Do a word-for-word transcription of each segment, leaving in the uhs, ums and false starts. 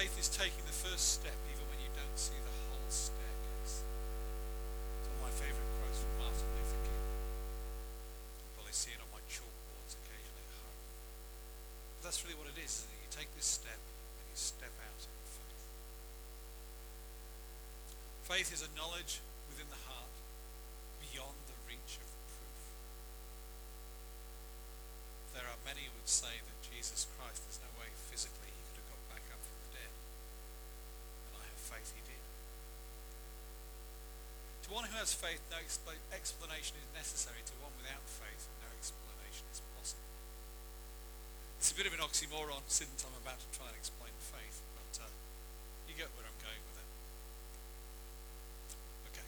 Faith is taking the first step even when you don't see the whole staircase. It's one of my favourite quotes from Martin Luther King. You probably see it on my chalkboards occasionally at home. But that's really what it is, isn't it? You take this step and you step out in faith. Faith is a knowledge within the heart beyond the reach of proof. There are many who would say that Jesus Christ, there's no way physically he could have got back up from the dead. And I have faith he did. To one who has faith, no expl- explanation is necessary. To one without faith, no explanation is possible. It's a bit of an oxymoron since I'm about to try and explain faith, but uh, you get where I'm going with it. Okay.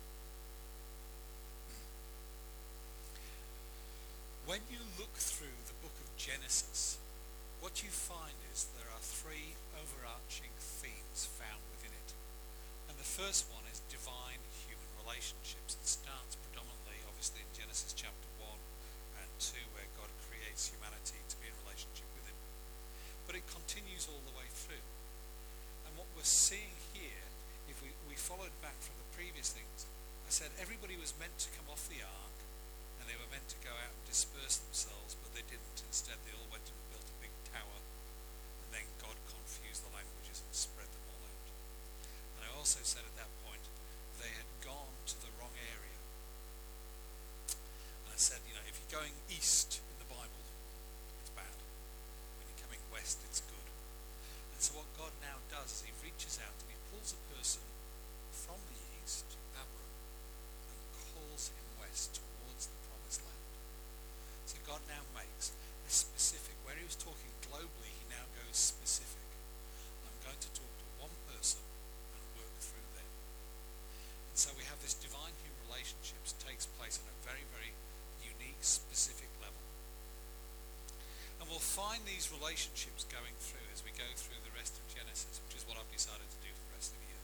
When you look through the book of Genesis, what you find is there are three overarching themes found within it. And the first one is divine human relationships. It starts predominantly, obviously, in Genesis chapter one and two, where God creates humanity to be in relationship with him. But it continues all the way through. And what we're seeing here, if we, we followed back from the previous things, I said everybody was meant to come off the ark, and they were meant to go out and disperse themselves, but they didn't. Instead, they all went and built a big tower, and then God confused the languages and spread them all out. And I also said at that point, they had gone to the wrong area. And I said, you know, if you're going east in the Bible, it's bad. When you're coming west, it's good. And so what God now does is he reaches out and he pulls a person from the east, Abram, and calls him west towards the promised land. So God now makes a specific, where he was talking globally, he now goes specific. I'm going to talk to one person and work through them. And so we have this divine human relationships takes place on a very, very unique, specific level. And we'll find these relationships going through as we go through the rest of Genesis, which is what I've decided to do for the rest of the year.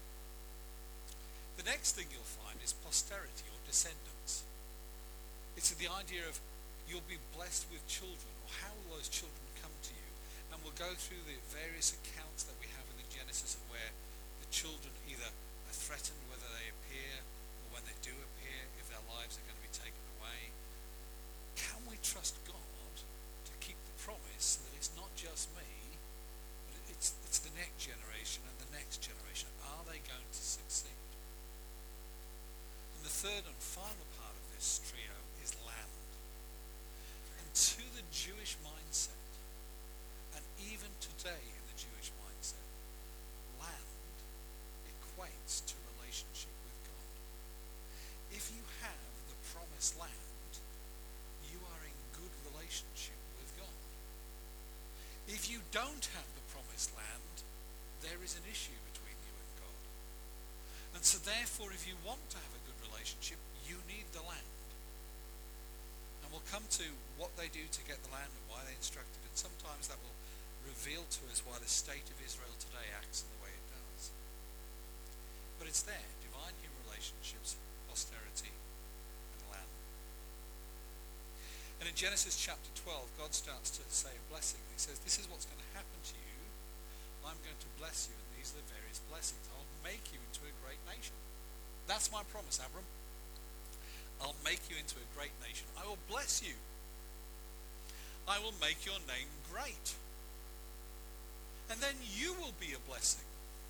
The next thing you'll find is posterity or descendants. It's the idea of you'll be blessed with children, or how will those children come to you? And we'll go through the various accounts that we have in the Genesis of where the children either are threatened whether they appear, or when they do appear, if their lives are going to be taken away. Can we trust God to keep the promise so that it's not just me, but it's, it's the next generation and the next generation? Are they going to succeed? And the third and final part of this trio is land. And to the Jewish mindset, and even today in the Jewish mindset, land equates to relationship with God. If you have the promised land, you are in good relationship with God. If you don't have the promised land, there is an issue between you and God. And so therefore, if you want to have a good relationship, you need the land. And we'll come to what they do to get the land and why they instruct it, and sometimes that will reveal to us why the state of Israel today acts in the way it does. But it's there, divine human relationships, posterity, and land. And in Genesis chapter twelve, God starts to say a blessing. He says, this is what's going to happen to you. I'm going to bless you, and these are the various blessings. I'll make you into a great nation. That's my promise, Abram. I'll make you into a great nation. I will bless you. I will make your name great. And then you will be a blessing.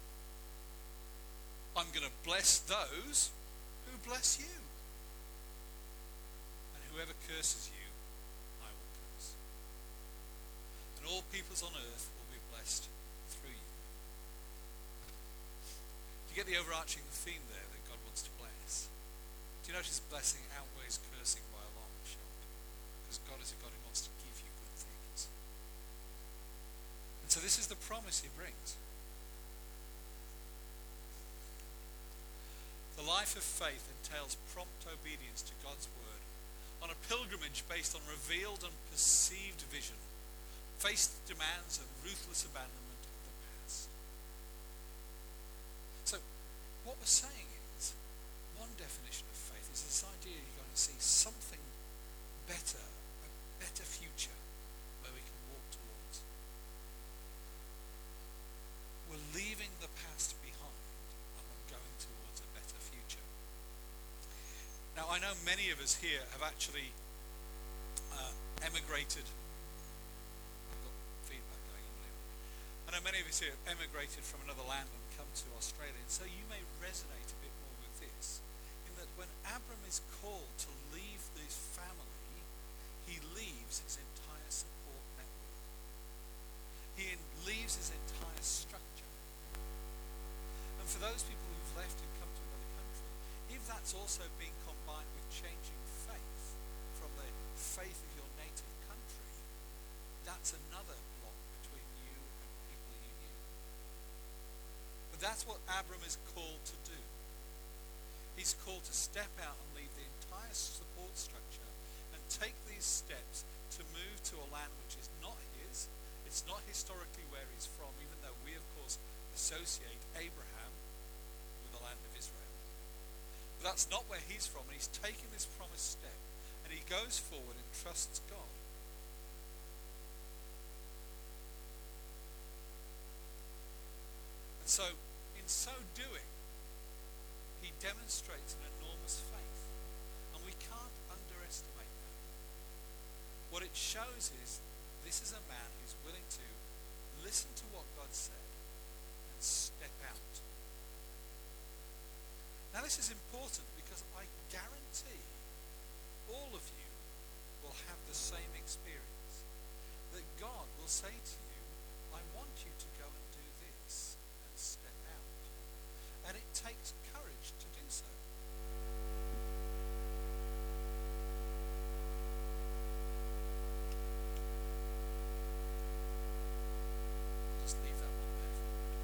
I'm going to bless those who bless you. And whoever curses you, I will curse. And all peoples on earth will be blessed through you. Do you get the overarching theme there that God wants to bless? Do you notice blessing outweighs cursing by a long shot? Because God is a God who wants to give you good things. And so this is the promise he brings. The life of faith entails prompt obedience to God's word on a pilgrimage based on revealed and perceived vision, faced demands and ruthless abandonment of the past. So what we're saying is, one definition of faith is this idea you're going to see something better, a better future where we can walk towards. know many of us here have actually uh, emigrated. I've got feedback going on here. I know many of us here have emigrated from another land and come to Australia, and so you may resonate a bit more with this, in that when Abram is called to leave this family, he leaves his entire support network. He leaves his entire structure. And for those people who've left and come to another country, if that's also being combined with changing faith from the faith of your native country, that's another block between you and people you knew. But that's what Abram is called to do. He's called to step out and leave the entire support structure and take these steps to move to a land which is not his. It's not historically where he's from, even though we, of course, associate Abraham with the land of Israel. But that's not where he's from, and he's taking this promised step, and he goes forward and trusts God. And so, in so doing, he demonstrates an enormous faith, and we can't underestimate that. What it shows is this is a man who's willing to listen to what God said and step out. Now this is important because I guarantee all of you will have the same experience. That God will say to you, I want you to go and do this and step out. And it takes courage to do so. Just leave that one there.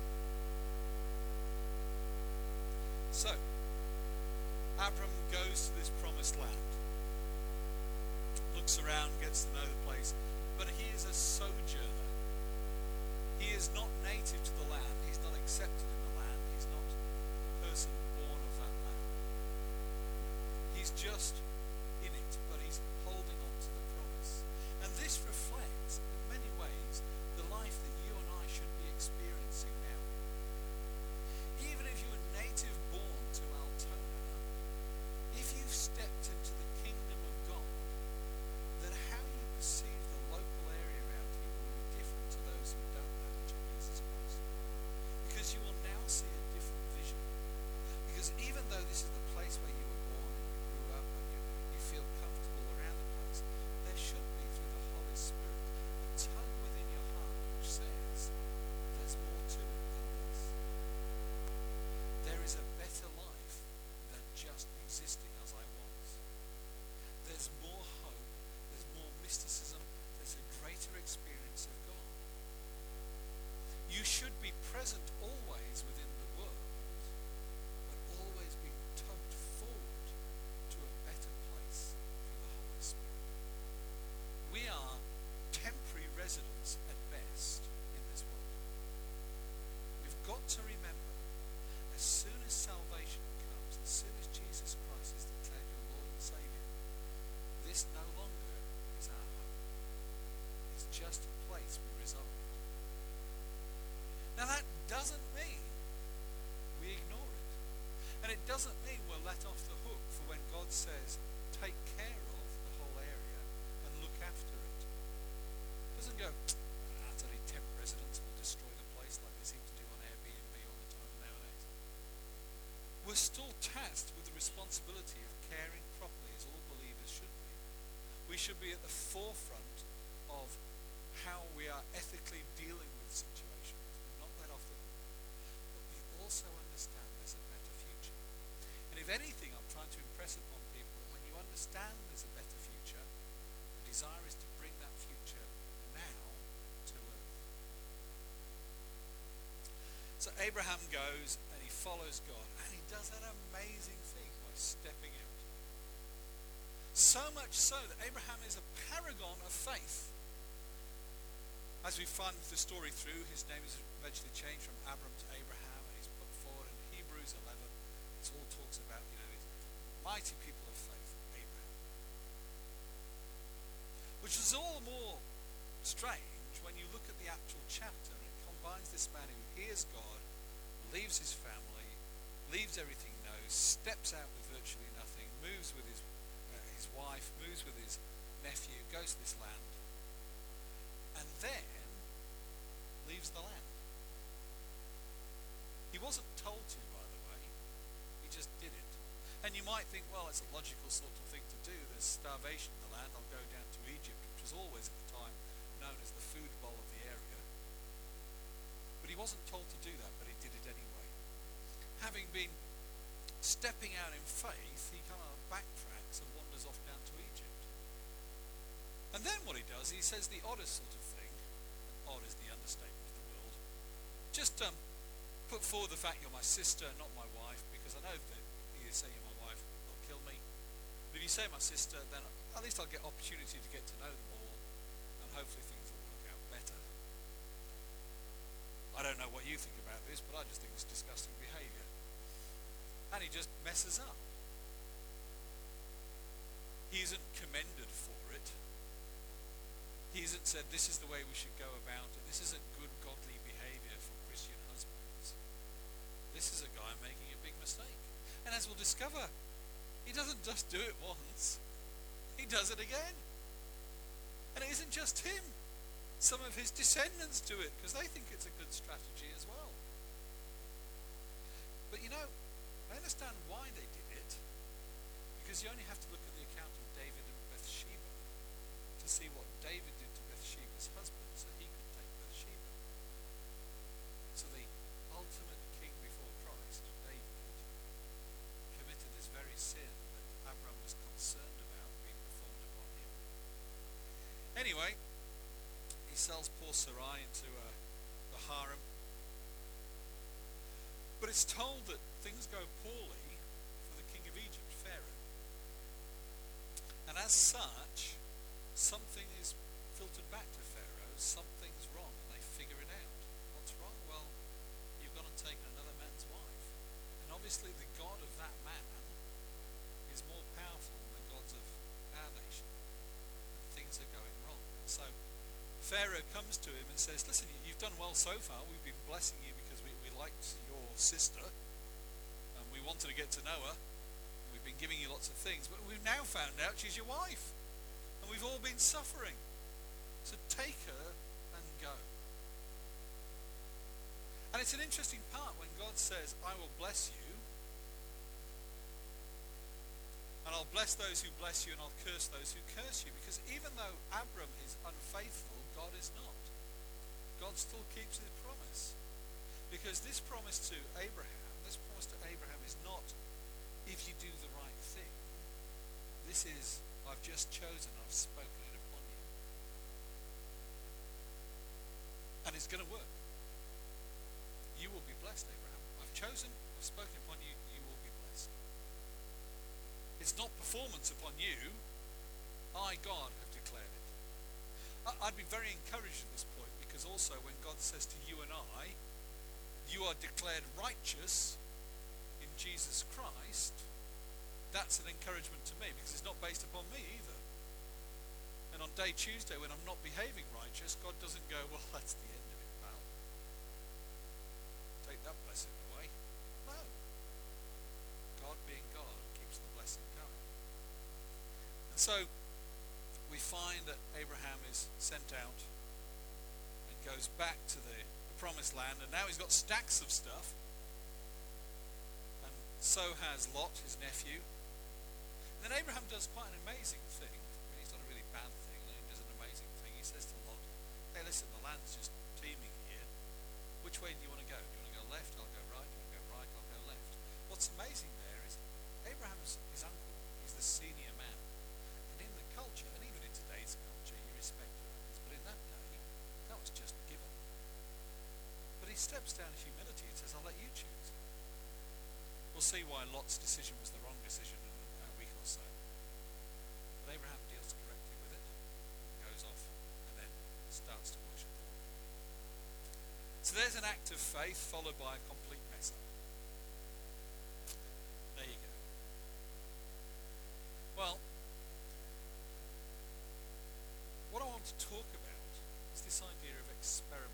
So, Abram goes to this promised land, looks around, gets to know the place, but he is a sojourner. He is not native to the land. He's not accepted in the land. He's not a person born of that land. He's just in it, but he's holding on to the promise. And this reflects, in many ways, the life that you and I should be experiencing now. Even if you were native born to Altona, if you've stepped into the kingdom of God, then how you perceive the local area around you will be different to those who don't know Jesus Christ. Because you will now see a different vision. Because even though this is the place where you were born and you grew up and you, you feel comfortable around the place, there should be, through the Holy Spirit, a tug within your heart which says, there's more to it than this. There is a better life than just existing as I was. There's more hope, there's more mysticism, there's a greater experience of God. You should be present always within the world, but always being tugged forward to a better place through the Holy Spirit. We are temporary residents at best in this world. We've got to remember, as soon as salvation comes, as soon as Jesus Christ is declared your Lord and Saviour, this no longer is our home. It's just a place we reside. Now that doesn't mean we ignore it. And it doesn't mean we're let off the hook for when God says, take care of the whole area and look after it. It doesn't go, ah, it's only temp residents, will destroy the place like they seem to do on Airbnb all the time nowadays. We're still tasked with the responsibility of caring properly as all believers should be. We should be at the forefront of how we are ethically dealing with situations. We're not let off the hook. But we also understand there's a better future. And if anything, I'm trying to impress upon people that when you understand there's a better future, the desire is to bring that future now to earth. So Abraham goes and he follows God, and he does that amazing thing by stepping out. So much so that Abraham is a paragon of faith. As we find the story through, his name is eventually changed from Abram to Abraham, and he's put forward in Hebrews eleven. It all talks about, you know, these mighty people of faith, Abraham. Which is all the more strange when you look at the actual chapter, and it combines this man who hears God, leaves his family, leaves everything he knows, steps out with virtually nothing, moves with his goes with his nephew, goes to this land, and then leaves the land. He wasn't told to, by the way. He just did it. And you might think, well, it's a logical sort of thing to do. There's starvation in the land. I'll go down to Egypt, which was always at the time known as the food bowl of the area. But he wasn't told to do that, but he did it anyway. Having been stepping out in faith, he kind of backtracks and wanders off down to Egypt. And then what he does, he says the oddest sort of thing. Odd is the understatement of the world. Just um, put forward the fact you're my sister, not my wife, because I know that if you say you're my wife, they'll kill me. But if you say my sister, then at least I'll get opportunity to get to know them all, and hopefully things will work out better. I don't know what you think about this, but I just think it's disgusting behaviour. And he just messes up. He isn't commended for it. He isn't said, this is the way we should go about it. This isn't good, godly behaviour for Christian husbands. This is a guy making a big mistake. And as we'll discover, he doesn't just do it once. He does it again. And it isn't just him. Some of his descendants do it because they think it's a good strategy as well. But you know, I understand why they did it, because you only have to look at the account of David and Bathsheba to see what David did to Bathsheba's husband so he could take Bathsheba. So the ultimate king before Christ, David, committed this very sin that Abram was concerned about being performed upon him. Anyway, he sells poor Sarai into uh, the harem. But it's told that things go poorly for the king of Egypt, Pharaoh. And as such, something is filtered back to Pharaoh. Something's wrong, and they figure it out. What's wrong? Well, you've gone and taken another man's wife. And obviously the God of that man is more powerful than the gods of our nation. And things are going wrong. So Pharaoh comes to him and says, listen, you've done well so far. We've been blessing you because we, we liked your sister, and we wanted to get to know her. We've been giving you lots of things, but we've now found out she's your wife, and we've all been suffering. So take her and go. And it's an interesting part when God says, I will bless you, and I'll bless those who bless you, and I'll curse those who curse you, because even though Abram is unfaithful, God is not. God still keeps his promise. Because this promise to Abraham, this promise to Abraham is not if you do the right thing. This is, I've just chosen, I've spoken it upon you. And it's going to work. You will be blessed, Abraham. I've chosen, I've spoken upon you, you will be blessed. It's not performance upon you. I, God, have declared it. I'd be very encouraged at this point, because also when God says to you and I, you are declared righteous in Jesus Christ, that's an encouragement to me, because it's not based upon me either. And on day Tuesday, when I'm not behaving righteous, God doesn't go, well, that's the end of it, pal. Take that blessing away. No. God being God keeps the blessing going. And so we find that Abraham is sent out and goes back to the promised land, and now he's got stacks of stuff, and so has Lot, his nephew. And then Abraham does quite an amazing thing. I mean, he's done a really bad thing, and he does an amazing thing. He says to Lot, hey, listen, the land's just teeming here. Which way do you want to go? Do you want to go left? I'll go right. Do you want to go right? I'll go left. What's amazing there is Abraham's his uncle. He's the senior man. And in the culture, and even in today's culture, you respect elders, but in that day, that was just given. But he steps down in humility and says, I'll let you choose. We'll see why Lot's decision was the wrong decision in a week or so. But Abraham deals correctly with it, goes off, and then starts to worship the Lord. So there's an act of faith followed by a complete mess up. There you go. Well, what I want to talk about is this idea of experiment.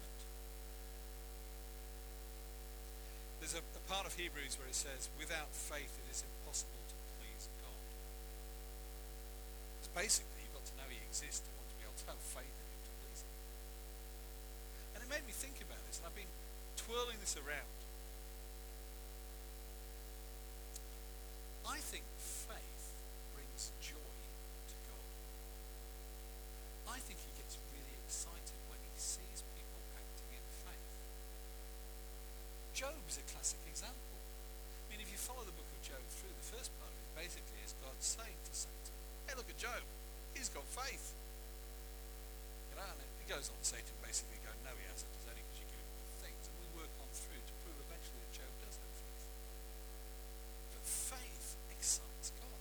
There's a, a part of Hebrews where it says, without faith it is impossible to please God. There's basically, you've got to know he exists and want to be able to have faith in him to please him. And it made me think about this, and I've been twirling this around. I think faith brings joy to God. I think he gets really excited when he sees people acting in faith. Job's a classic example. I mean, if you follow the book of Job through, the first part of it basically is God saying to Satan, hey, look at Job, he's got faith. You know, and it goes on, Satan basically going, no, he hasn't, it's only because you give him good things. And we work on through to prove eventually that Job does have faith. But faith excites God.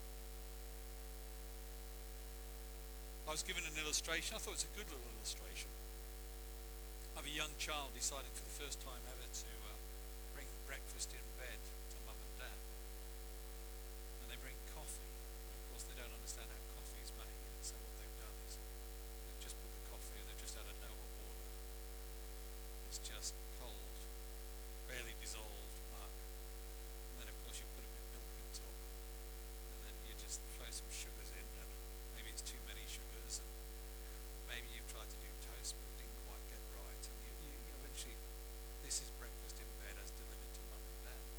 I was given an illustration. I thought it was a good little illustration of a young child deciding for the first time ever to uh, bring breakfast in bed to mum and dad. And they bring coffee. Of course, they don't understand how coffee is made. So what they've done is they've just put the coffee and they've just had a no hot water. It's just cold, barely dissolved mug. And then, of course, you put a bit of milk on top. And then you just throw some sugars in. And maybe it's too many sugars. And maybe you've tried to do toast but didn't quite get right. And you, you, you eventually, this is breakfast in bed as delivered to mum and dad.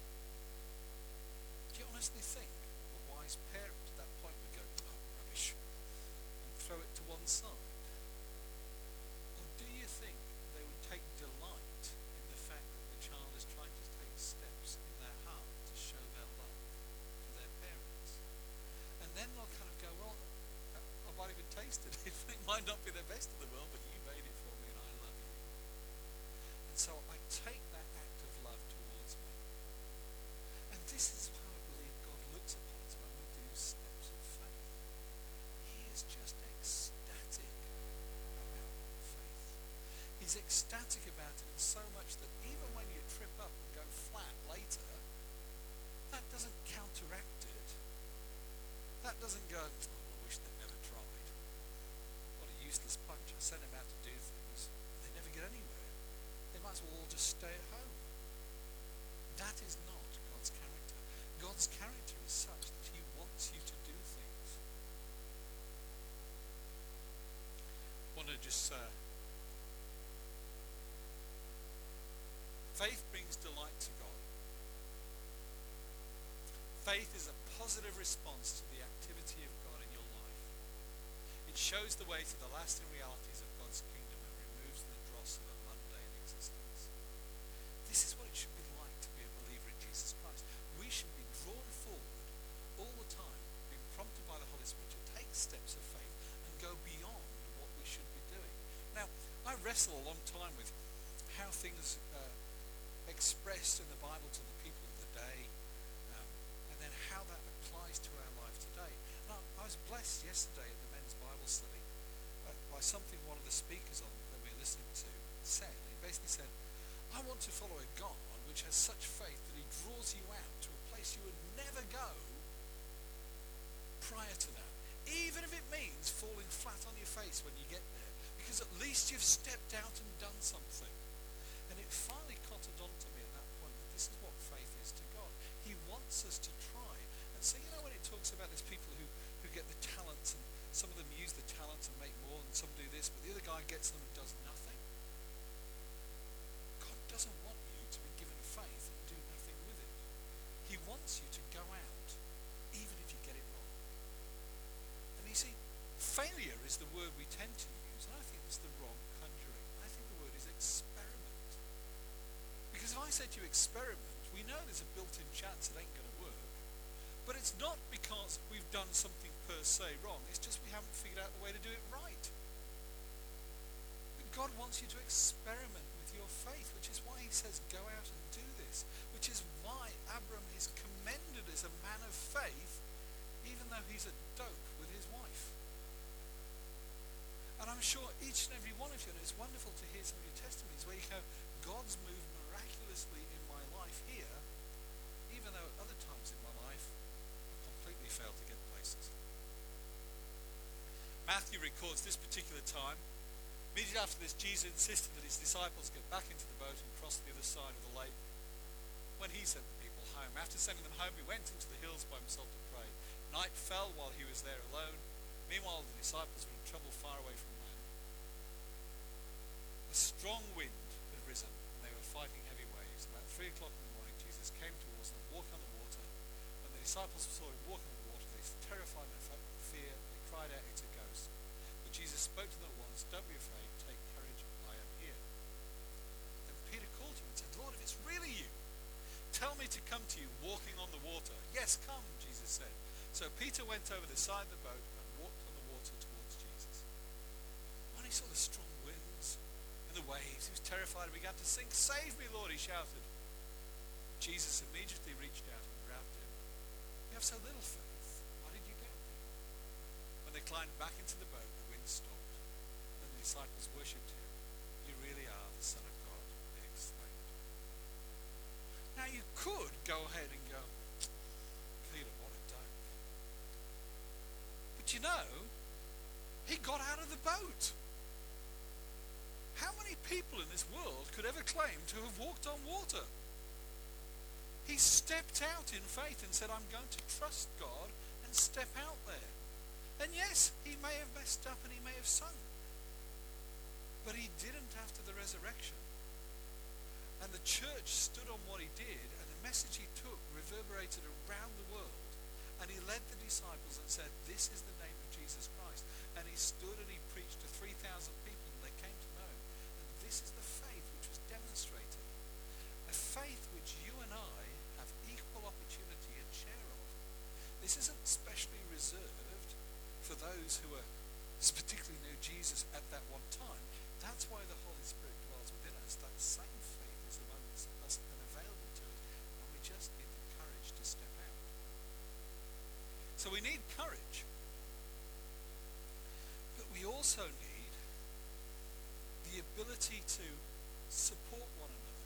Do you honestly think a wise parent at that point would go, oh, rubbish, and throw it to one side? Or do you think they would take delight in the fact that the child is trying to take steps in their heart to show their love to their parents? And then they'll kind of go, well, I might even taste it. It might not be the best in the world, but you made it for me and I love you. And so I take that act of love towards me. And this is how I believe God looks upon us when we do steps of faith. He is just ecstatic about faith. He's ecstatic about it in so much that even when you trip up and go flat later, that doesn't counteract it. That doesn't go, oh, I wish they'd never tried. What a useless bunch. I sent them out to do things. They never get anywhere. They might as well all just stay at home. That is not God's character. God's character is such that he wants you to do things. I want to just uh, faith brings delight to God. Faith is a positive response to the activity of God in your life. It shows the way to the lasting realities of God's kingdom and removes the dross of a mundane existence. This is what it should be like to be a believer in Jesus Christ. We should be drawn forward all the time, being prompted by the Holy Spirit to take steps of faith and go beyond what we should be doing. Now, I wrestle a long time with how things uh, expressed in the Bible to the people of the day, um, and then how that applies to our life today. And I, I was blessed yesterday at the men's Bible study uh, by something one of the speakers on that we were listening to said. He basically said, I want to follow a God which has such faith that he draws you out to a place you would never go prior to that. Even if it means falling flat on your face when you get there, because at least you've stepped out and done something. And it finally cottoned on to me at that point that this is what faith is to God. He wants us to try. And so, you know, when it talks about there's people who, who get the talents, and some of them use the talents and make more, and some do this, but the other guy gets them and does nothing. God doesn't want you to be given faith and do nothing with it. He wants you to go out, even if you get it wrong. And you see, failure is the word we tend to use, and I think it's the wrong conjuring. I think the word is experiment. Because if I said to you experiment, we know there's a built-in chance it ain't going to work. But it's not because we've done something per se wrong. It's just we haven't figured out the way to do it right. But God wants you to experiment with your faith, which is why he says go out and do this. Which is why Abram is commended as a man of faith, even though he's a dope with his wife. And I'm sure each and every one of you, and it's wonderful to hear some of your testimonies where you go, God's moved miraculously in my life here, even though at other times in my life I completely failed to get places. Matthew records this particular time. Immediately after this, Jesus insisted that his disciples get back into the boat and cross to the other side of the lake. When he sent the people home, after sending them home, he went into the hills by himself to pray. Night fell while he was there alone. disciples were in trouble far away from land. A strong wind had risen, and they were fighting heavy waves. About three o'clock in the morning, Jesus came towards them, walked on the water. When the disciples saw him walking on the water, they were terrified and fear. They cried out, "It's a ghost." But Jesus spoke to them at once, "Don't be afraid, take courage, I am here." Then Peter called to him and said, "Lord, if it's really you, tell me to come to you walking on the water." "Yes, come," Jesus said. So Peter went over the side of the boat and walked on the water towards Jesus. When he saw the strong winds and the waves, he was terrified and began to sink. "Save me, Lord," he shouted. Jesus immediately reached out and grabbed him. "You have so little faith. Why did you doubt me?" When they climbed back into the boat, the wind stopped. Then the disciples worshipped him. "You really are the Son of God," they exclaimed. Now you could go ahead and go, "Peter, what a dope." But you know, he got out of the boat. How many people in this world could ever claim to have walked on water? He stepped out in faith and said, "I'm going to trust God and step out there." And yes, he may have messed up and he may have sunk. But he didn't after the resurrection. And the church stood on what he did, and the message he took reverberated around the world. And he led the disciples and said, "This is the name of Jesus Christ." And he stood and he preached to three thousand people, and they came to know him. And this is the faith which was demonstrated. A faith which you and I have equal opportunity and share of. This isn't specially reserved for those who are particularly knew Jesus at that one time. That's why the Holy Spirit dwells within us. That same faith is amongst us and available to us, and we just need the courage to step out. So we need courage, but we also need the ability to support one another.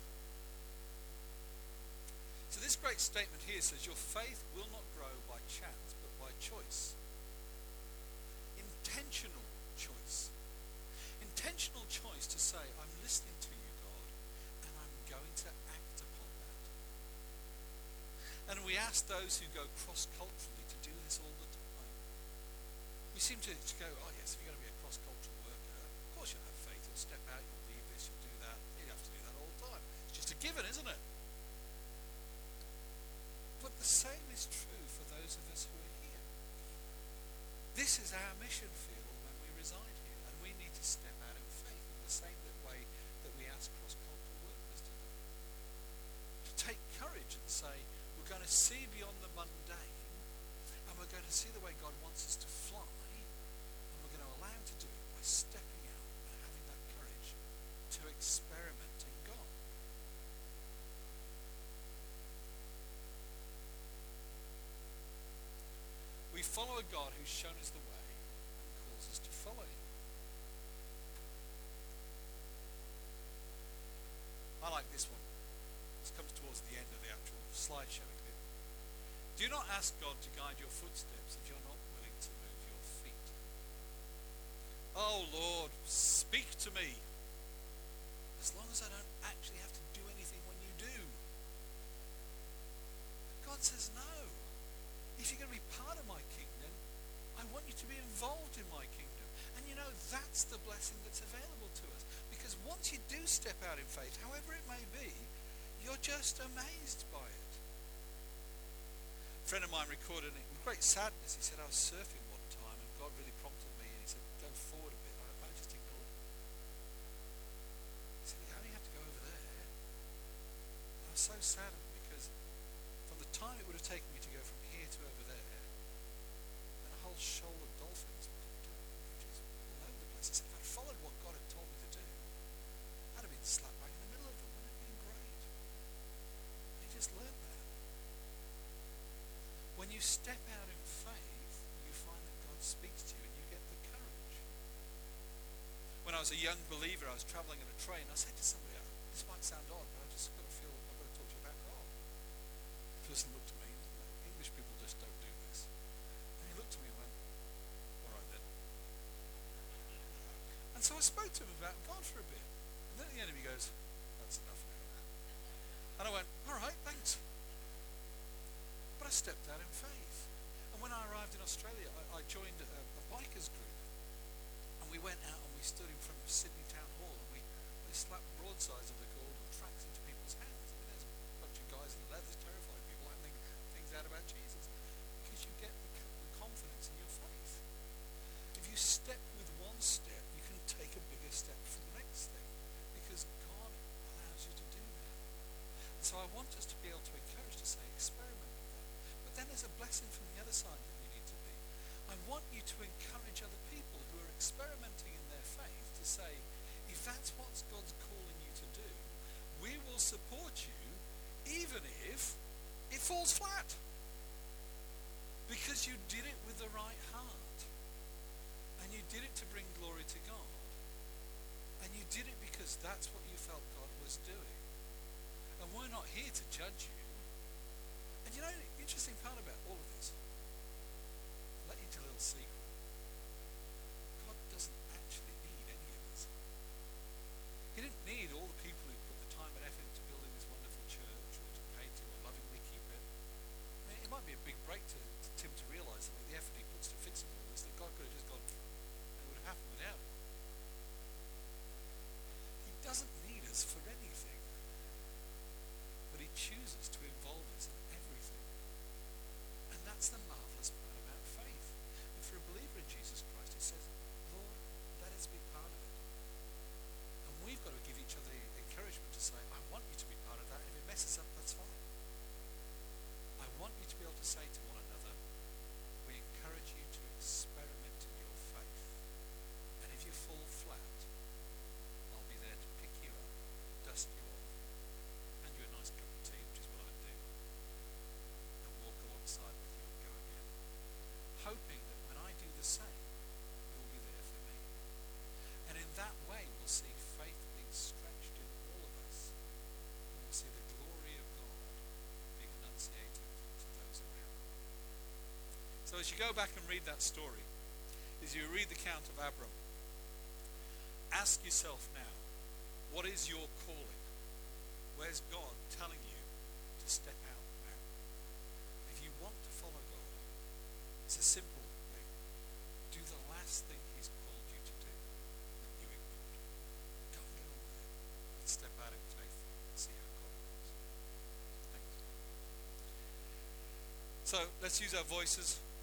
So this great statement here says, your faith will not grow by chance, but by choice. Intentional choice. Intentional choice to say, "I'm listening to you, God, and I'm going to act upon that." And we ask those who go cross-culturally to do this all the time. We seem to, to go, "Oh yes, if you're going to be a cross-cultural worker, of course you'll have faith, you'll step out, you'll leave this, you'll do that. You have to do that all the time. It's just a given, isn't it?" But the same is true for those of us who are here. This is our mission field when we reside here, and we need to step out in faith in the same way that we ask cross-cultural workers to do. To take courage and say, we're going to see beyond the mundane, and we're going to see the way God wants us to fly, and we're going to allow him to do it by stepping out and having that courage to experiment in God. We follow a God who's shown us the way and calls us to follow him. I like this one. This comes towards the end of the actual slideshow bit. Do not ask God to guide your footsteps if you're not willing to move your feet. "Oh Lord, speak to me." As long as I don't actually have to do anything when you do. God says no. If you're going to be part of my kingdom, I want you to be involved in my kingdom. And you know, that's the blessing that's available to us. Because once you do step out in faith, however it may be, you're just amazed by it. A friend of mine recorded it with great sadness. He said, "I was surfing one time and God really prompted me, and he said, go forward a bit." I, I just ignored it. He said, "You only have to go over there." And I was so saddened because from the time it would have taken me to go from here to over there, then a whole shoal of dolphins popped up, just all over the place. I said, if I'd followed what God had told me to do, I'd have been slapped back in the middle of them, and it'd been great. And he just learned that. When you step out in faith, you find that God speaks to you and you get the courage. When I was a young believer, I was traveling in a train. I said to somebody, "This might sound odd, but I just got to feel I've got to talk to you about God." The person looked at me. English people just don't do this. And he looked at me and went, "All right then." And so I spoke to him about God for a bit. And then at the end of it, he goes, "That's enough now." And I went, "All right, thanks." But I stepped out in faith. And when I arrived in Australia, I, I joined a, a bikers group. went out and we stood in front of Sydney Town Hall and we, we slapped broadsides of the called tracks into people's hands. I mean, there's a bunch of guys in leathers terrifying people and think things out about Jesus. Because you get the, the confidence in your faith. If you step with one step, you can take a bigger step for the next thing. Because God allows you to do that. And so I want us to be able to encourage to say, experiment with that. But then there's a blessing from the other side that you need to be. I want you to encourage other people who are experimenting in their faith to say, if that's what God's calling you to do, we will support you even if it falls flat. Because you did it with the right heart. And you did it to bring glory to God. And you did it because that's what you felt God was doing. And we're not here to judge you. And you know, the interesting part about all of this, I'll let you into a little secret. God doesn't actually need any of us. He didn't need all the people who put the time and effort into building this wonderful church or to pay to or lovingly keep it. I mean, it might be a big break to, to Tim to realise that with the effort he puts to fixing all this, that God could have just gone, it would have happened without him. He doesn't need us for anything. But he chooses to involve us in everything. And that's the marvellous part about faith. And for a believer in Jesus Christ, it says, Lord, let us be part of it. And we've got to give each other the encouragement to say, I want you to be part of that. If it messes up, that's fine. I want you to be able to say to one another, we encourage you to experiment in your faith. And if you fall flat, I'll be there to pick you up, dust you off, hand you a nice cup of tea, which is what I do, and walk alongside with you and go again. Hoping that when I do the same, you'll be there for me. And in that way, we'll see faith being stretched in all of us. And we'll see the glory of God being enunciated to those around. So as you go back and read that story, as you read the account of Abram, ask yourself now, what is your calling? Where's God telling you to step out now? If you want to follow God, it's a simple thing. Do the last thing he's called you to do that you ignored. Go and get on with it. Let's step out in faith and see how God works. Thanks. So let's use our voices.